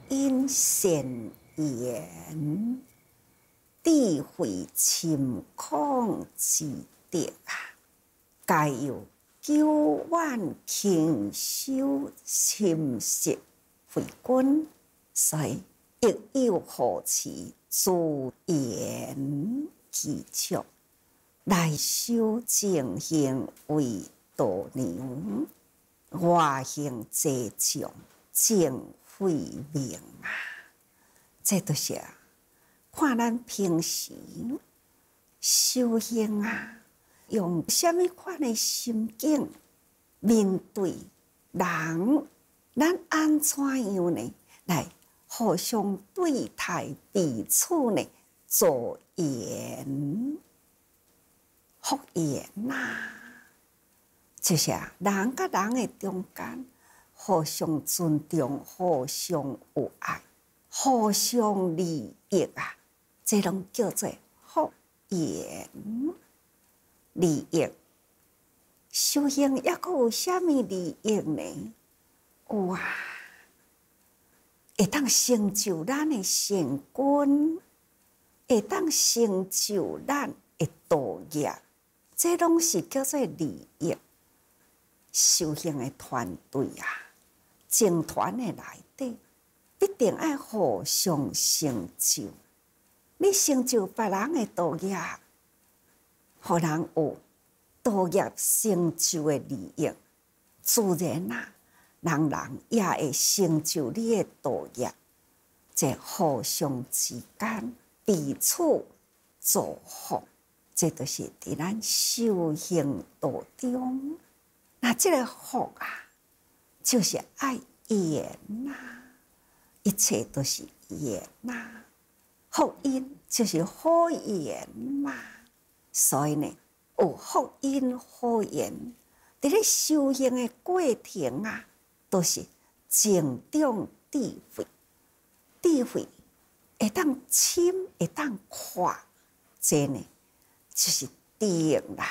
因善言，智慧深空之德啊！皆有久远勤修深实慧根，所以亦有护持自言其足，内修正行为度娘，外行济众正慧命啊！这都是看咱平时修行啊，用什么款的心境面对人，咱安怎样呢？来互相对待彼此呢？助言福言呐，就是人甲人的中间互相尊重、互相有爱、互相利益啊，这拢叫做福言。利益修行抑阁有啥物利益呢？有啊，会当成就咱的善根，会当成就咱的道业，这拢是叫做利益。修行的团队啊，整团的内底，必定爱互相成就。你成就别人的道业，互人有道业成就的利益，自然啊，人也会成就你的道业。这互相之间彼此祝福，这就是伫咱修行道中。那这个福啊，就是爱言呐，一切都是言呐。福音就是好言嘛，所以呢，有福音好言，伫咧修行的过程啊，都是增长智慧。智慧会当深，会当宽，这呢就是德啦。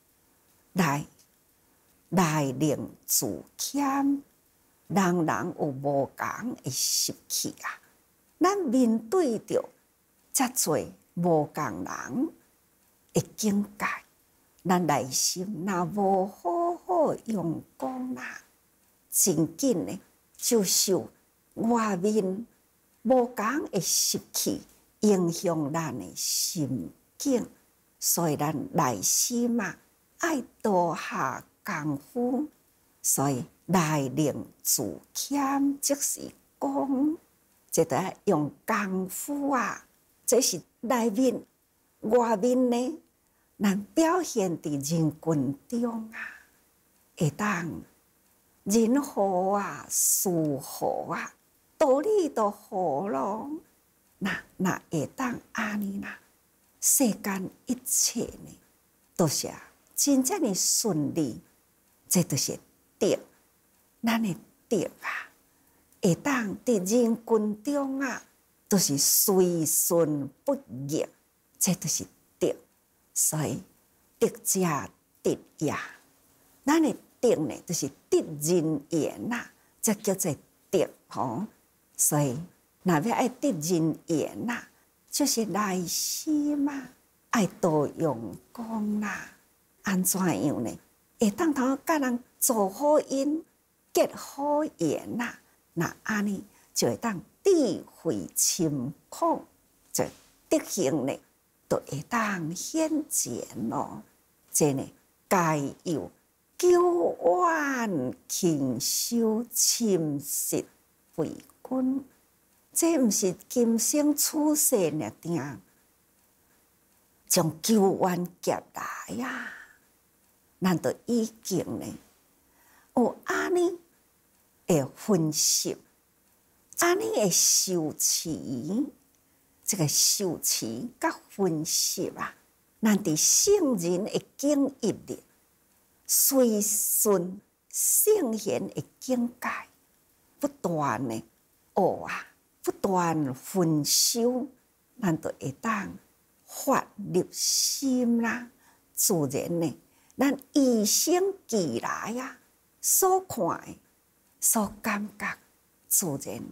来令自谦，人人有无共的习气啊。咱面对着遮侪无共人的境界，咱内心若无好好用功啦，真紧呢就受外面无共的习气影响咱的心境，所以咱内心啊爱多下功夫，所以内令自谦，即是讲，这得要用功夫啊。这是内面、外面呢，咱表现伫人群中啊，会当人好啊，事好啊，道理都好咯。那会当安尼啦，世间一切呢，都是真正的顺利。这就是德，咱的德啊，会当伫人群中啊，都是随顺不逆，这就是德。所以德者德也，咱的德呢，就是得人缘呐，这叫做德吼。所以若要爱得人缘呐，就是内心嘛，爱多用功啦，安怎样呢？会当头甲人做好因，结好缘呐，那安尼就会当智慧深空，就德行呢，就会当显现咯。这呢，皆有久远勤修深实慧根，这毋是今生出世尔定，从久远劫来呀。咱都已经呢，有安尼的分析，安尼的修持，这个修持甲分析啊，咱伫圣人的境界里，随顺圣贤的境界，不断的学啊，不断分修，咱就会当发入心啦，自然呢。咱与生俱来啊，所看的、所感觉，自然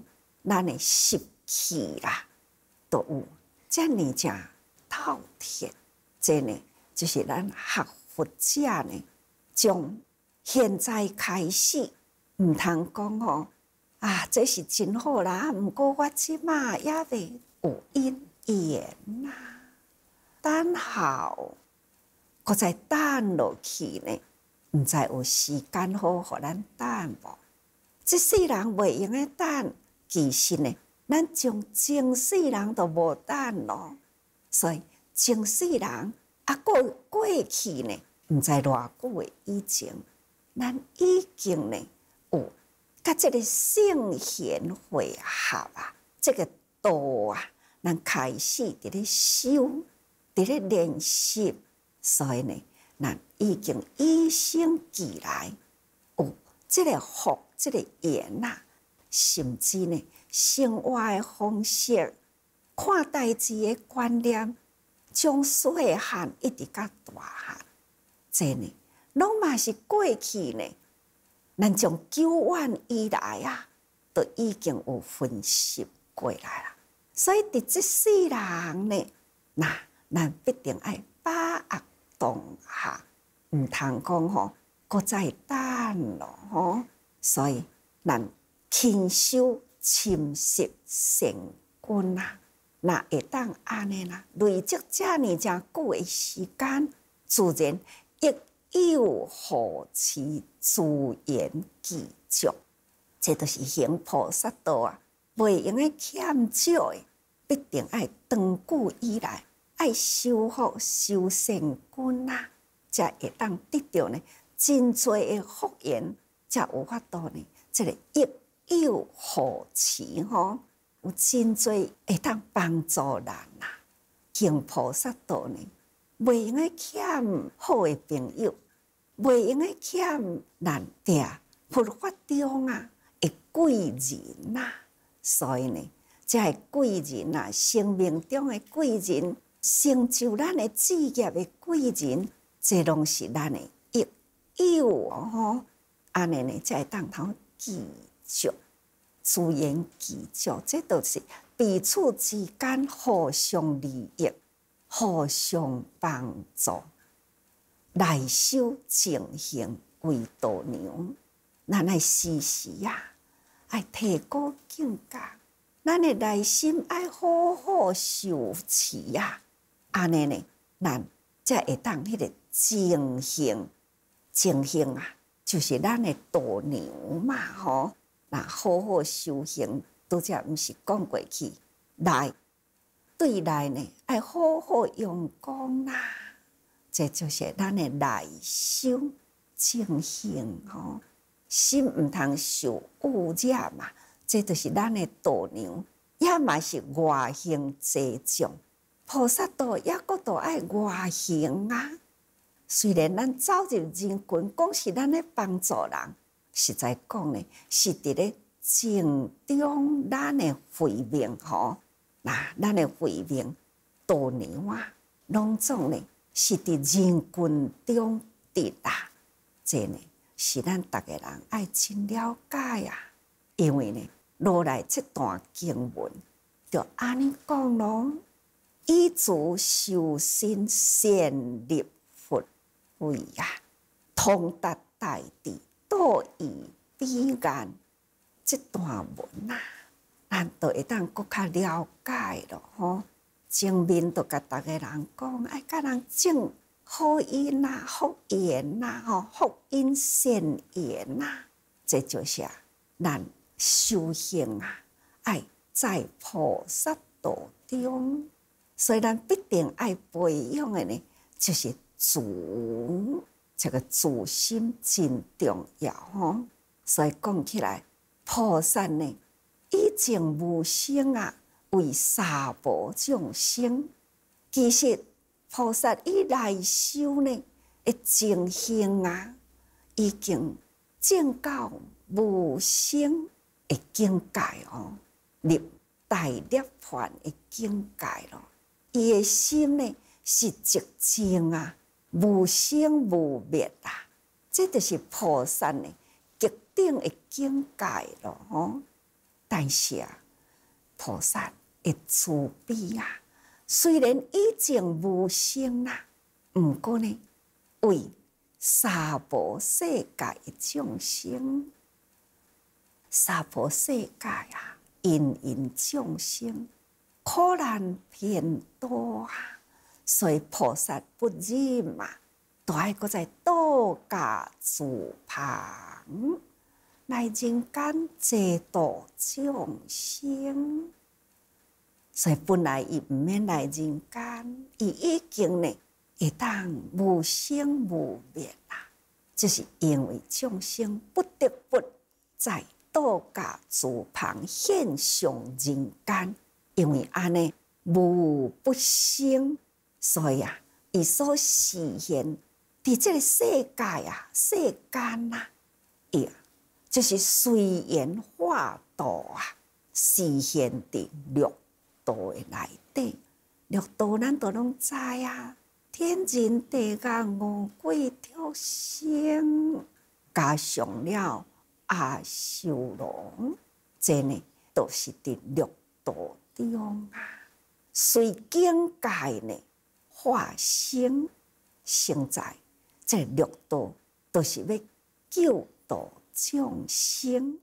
咱的习气啦，都有遮尔正透彻。这呢，就是咱学佛者呢，从现在开始，毋通讲吼啊，这是真好啦。毋过我即马也未有因缘啦，等候，搁再等落去呢，毋知有时间好互咱等无？即世人袂用诶等，其实呢，咱从前世人都无等咯。所以前世人过去呢，毋知偌久诶以前，咱已经呢有甲即个圣贤会合啊，即个道啊，咱开始伫咧修，伫咧练习，所以呢，咱已经与生俱来有即个福，即个缘啊，甚至呢，生活诶方式、看代志诶观念，从细汉一直到大汉，这呢，拢嘛是过去呢。咱从久远以来啊，都已经有分析过来啦。所以伫即世人呢，咱必定爱把握当下，毋通讲吼，搁再等咯吼。所以咱勤修深习善根啊，若会当安尼啦，累积遮尔正久的时间，自然有护持资源具足，这就是行菩萨道啊，袂用诶欠少诶，必定爱长久以来爱修复修善根啊，才会当得到呢真多诶福缘，才有法度呢。这个益友护持吼，有真多会当帮助人啊。行菩萨道呢，袂用诶欠好诶朋友。袂用诶欠咱伫佛法中啊诶贵人啊，所以呢，这个贵人啊，生命中诶贵人，成就咱诶事业诶贵人，这拢是咱诶益友吼。安尼呢，才会当头记住资源记住，这都是彼此之间互相利益、互相帮助。内修正行为度娘，咱爱时时啊，爱提高境界，咱的内心爱好好修持啊，安尼呢，咱才会当迄个正行，正行啊，就是咱的度娘嘛吼。那好好修行，拄则毋是讲过去，对内呢，爱好好用功啦。这就是咱的内修正行吼，心毋通受污染嘛。这就是咱的度娘，也嘛是外行济众。菩萨道也搁都爱外行啊。虽然咱走入人群，讲是咱咧帮助人，实在讲呢，是伫咧正中咱的慧命吼。咱的慧命度娘啊，拢总呢。是伫人群中得啦，这呢是咱逐个人爱真了解啊。因为呢，落来这段经文就安尼讲咯：以足修身，善立佛慧啊，通达大地，道义彼岸。这段文啊，咱就会当更较了解咯吼。前面都甲逐个人讲，爱甲人种好因呐、福缘呐、福因善缘呐，这就是咱修行啊，爱在菩萨道中，所以咱必定爱培养的呢，就是这个自心真重要吼。所以讲起来，菩萨呢，以前无生啊。为三宝众生，其实菩萨以内修呢，的正行啊，已经证到无生的境界哦，入大涅槃的境界咯。伊的心呢是寂静啊，无生无灭啊，这就是菩萨呢极顶的境界咯吼。但是啊， 菩萨的慈悲啊，虽然已经无生啦，毋过呢，为娑婆世界的众生，娑婆世界啊，芸芸众生苦难偏多啊，所以菩萨不忍嘛，都爱搁在度假自旁，来人间济度众生。所以本来伊毋免来人间，伊已经呢会当无生无灭啦，就是因为众生不得不在度假自旁现上人间，因为安尼无不生，所以啊，伊所实现伫这个世界啊、世间啊，伊就是随缘化度啊，实现伫六道的内底。六道咱都拢知啊，天人地狱五鬼畜生，加上了阿修罗，这呢都是伫六道中啊。随境界呢化生，生在这六道，都是要救度众生。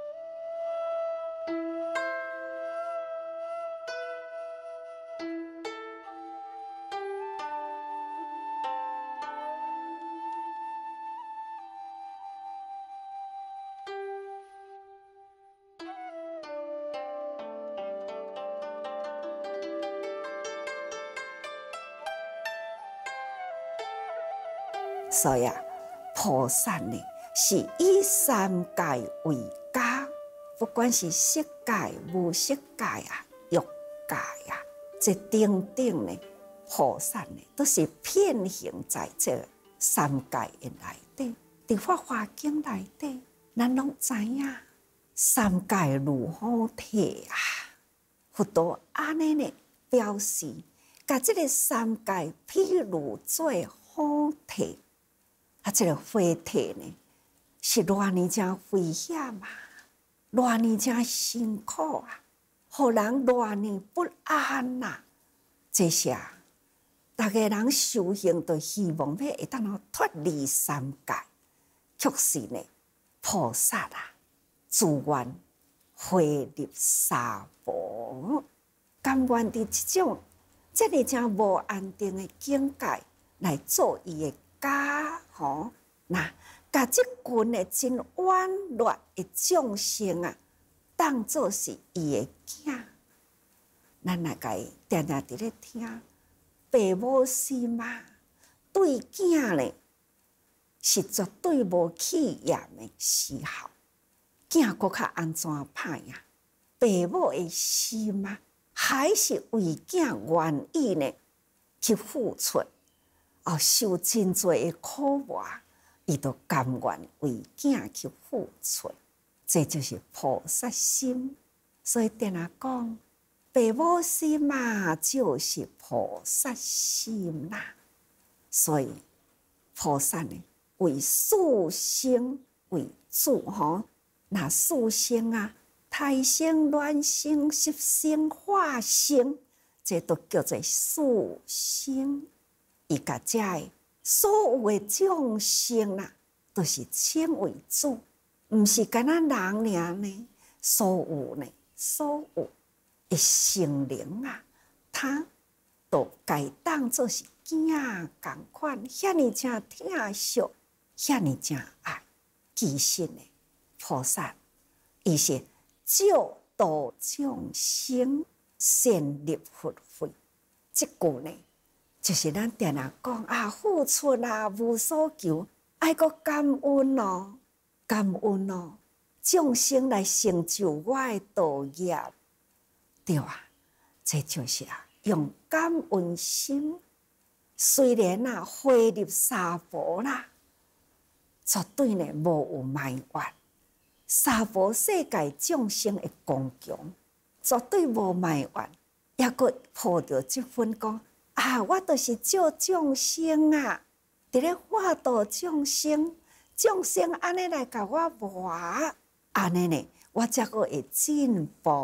所以啊，菩萨呢是以三界为家，不管是色界、无色界啊、欲界啊，这等等呢，菩萨呢都是遍行在这三界的内底。伫《法华经》内底，咱拢知影三界如虎体啊。佛陀安尼呢表示，甲这个三界譬如做虎体。这个火体呢，是偌尼真危险啊，偌尼真辛苦啊，互人偌尼不安呐。这些大家人修行都希望要会当脱离三界，却是呢，菩萨啊，自愿回入娑婆，甘愿伫这种这个真无安定的境界来做伊的家。那甲即群的真婉劣的众生啊，当作是伊的囝，咱来甲伊定定伫咧听。父母心啊，对囝呢是绝对无气焰的时候，囝搁较安怎歹啊？父母的心啊，还是为囝愿意呢去付出。受真多的苦磨，伊都甘愿为囝去付出，这就是菩萨心。所以定下讲，父母心嘛，就是菩萨心啦。所以菩萨呢，为世生为主吼，那世生啊，胎生、卵生、湿生、化生，这都叫做世生。伊甲遮的所有的众生啦，都是称为主，毋是干那人尔呢。所有的生灵啊，他都该当作是囝共款，遐尼正疼惜，遐尼正爱。其实呢，菩萨伊是救度众生，善立佛慧。这句呢，就是咱定定讲啊，付出啊，无所求，爱个感恩哦，感恩哦，众生来成就我的道业，对啊，这就是用感恩心。虽然回入娑婆啦，绝对呢无有埋怨。娑婆世界众生的光强，绝对无埋怨，也阁抱着这份讲。我就是救众生啊，伫咧化度众生，众生安尼来甲我磨，安尼呢，我才阁会进步，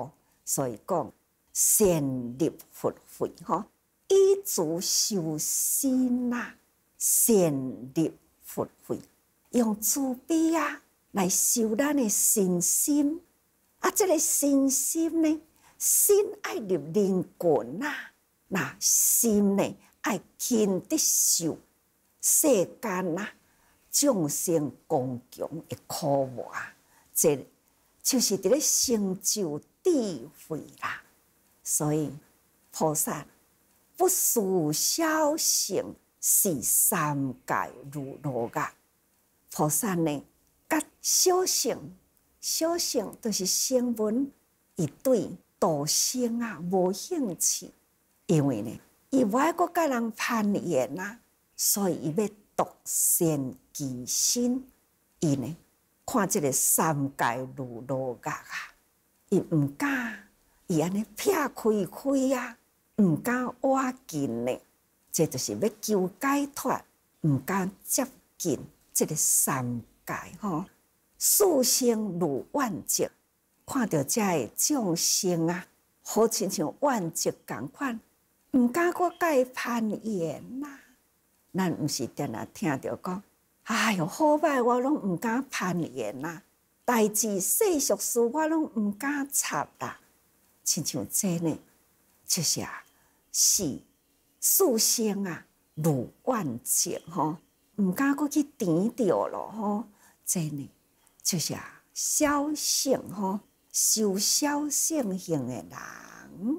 所以讲善立佛慧吼，以足修心啊，善立佛慧，用慈悲啊来修咱的身心。啊，这个身心呢，心爱入灵魂啊，那心呢爱经得受世间啊众生共穷的苦磨，这就是伫咧成就智慧啦。所以菩萨不思小乘，是三界如罗啊。菩萨呢，甲小乘就是声闻，伊对度生啊无兴趣，因为呢，伊无爱阁甲人攀缘啊，所以伊要独善其身。伊呢，看即个三界如罗啊，伊毋敢，伊安尼撇开啊，毋敢挖近呢，这就是要求解脱，毋敢接近即个三界吼。世生如怨疾，看到遮个众生啊，好亲像怨疾共款，毋敢阁甲伊攀缘呐。咱毋是定定听着讲，哎哟，好歹我拢毋敢攀缘呐，代志世俗事我拢毋敢插啦。亲像这呢，就是是世生啊，如怨疾吼，毋敢阁去甜着咯吼，这呢。就是小乘吼，修小乘行的人。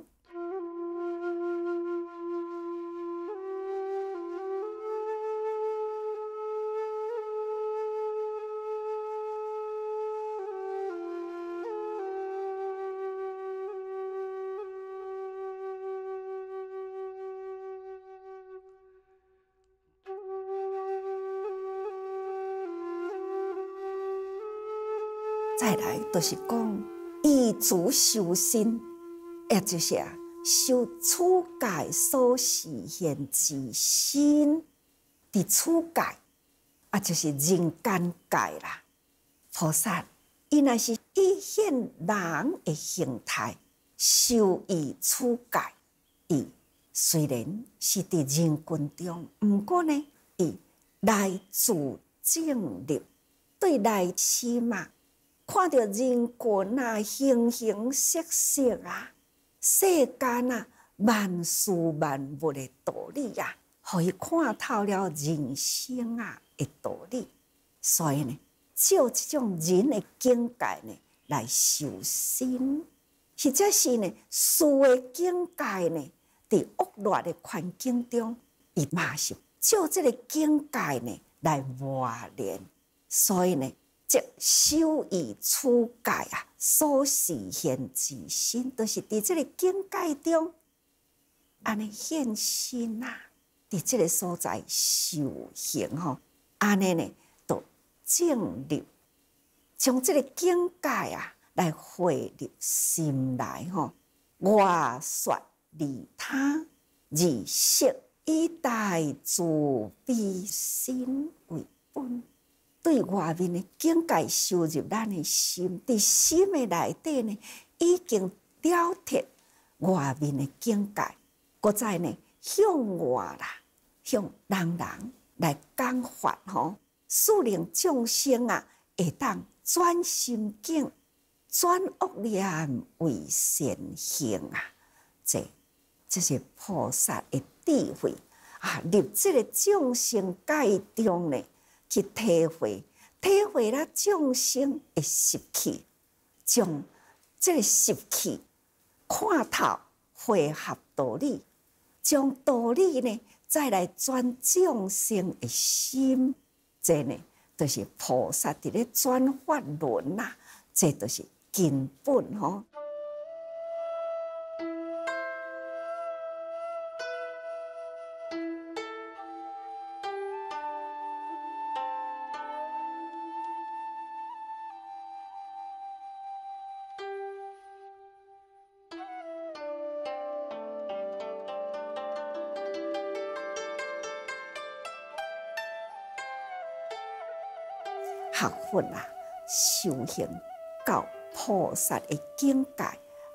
再来就是讲依足修身，也就是修此界所示现之身。伫此界就是人间界啦。菩萨伊若是以现人的形态修于此界，伊虽然是伫人群中，毋过呢，伊来自正立，对内心啊。看到人群啊，形形色色啊，世间啊，万事万物的道理啊，互伊看透了人生啊的道理。所以呢，照这种人的境界呢来修身，或者是呢，事的境界呢，伫恶劣的环境中，伊嘛是照这个境界呢来磨练。所以呢。即修于此界啊，所示现之身，都是伫即个境界中，安尼现身啊，伫即个所在修行吼，安尼呢，都正立，将即个境界啊来汇入心内吼，外说利他，而色以大慈悲心为本。对外面的境界收入咱的心，伫心的内底呢，已经了脱外面的境界，搁再呢向外啦，向人来讲法吼，使令众生啊会当转心境，转恶念为善行啊！这是菩萨的智慧啊！入这个众生界中呢。去体会了众生的习气，将这个习气看透，汇合道理，将道理呢再来转众生的心，这呢就是菩萨伫咧转法轮呐，这就是根本吼。学佛啊，修行到菩萨的境界，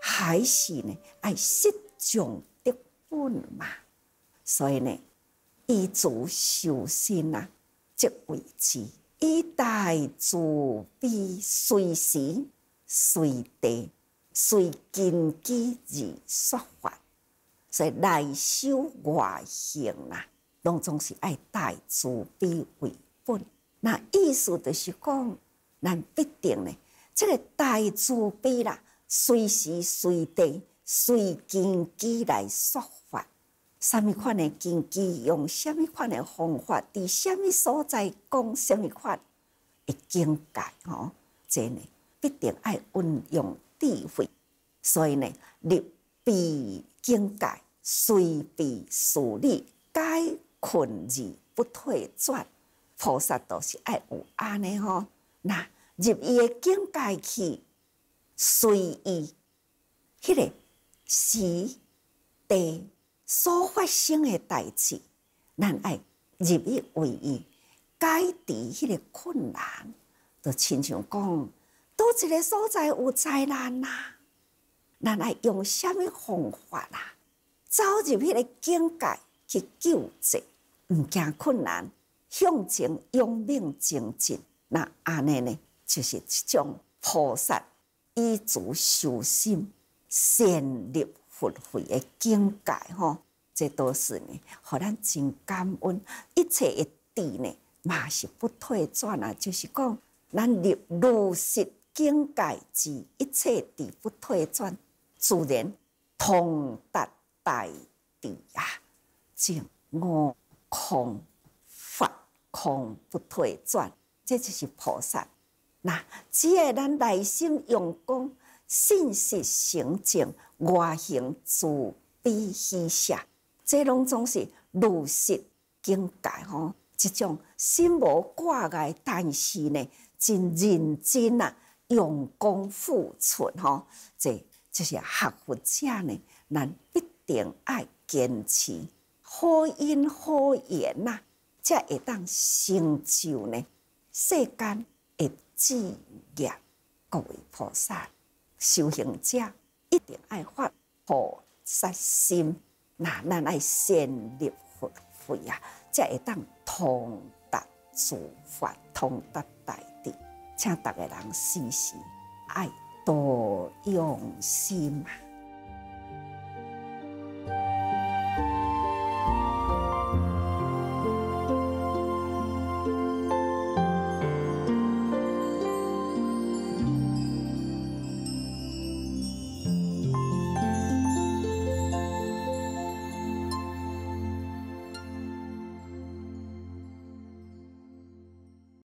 还是呢爱失将得本嘛。所以呢，以自修身啊，即为之。以大慈悲，随时随地随根基而说法。所以内修外行啦，拢总是爱大慈悲为本。那意思就是讲，咱必定呢，这个大慈悲啦，随时随地随根基来说法。什么款的根基，用什么款的方法，伫什么所在讲什么款的境界吼，这呢必定爱运用智慧。所以呢，立彼境界，随彼事理，解困而不退转。菩萨都是爱有安尼吼，那入伊的境界去，随伊迄个时地所发生的代志，咱爱入去为伊解除迄个困难。就亲像讲，倒一个所在有灾难啦，咱爱用什么方法啦？走入迄个境界去救济，毋惊困难，向前勇猛前进。那安尼呢，就是一种菩萨以自修心，善立佛慧的境界吼。这都是呢，互咱真感恩。一切的智呢，嘛是不退转啊。就是讲，咱立如实境界之一切智不退转，自然通达大智啊！净悟空法空不退转，这就是菩萨。那只要咱内心用功，信实成正，外行自悲喜舍，这拢总是如实境界吼。这种心无挂碍，但是呢，真认真啊，用功付出吼，这就是学佛者呢，咱必定爱坚持好因好缘呐，才会当成就呢世间的志业。各位菩萨修行者一定爱发菩萨心，那咱爱善立佛慧啊，才会当通达诸法，通达大智。请大家人时时爱多用心啊！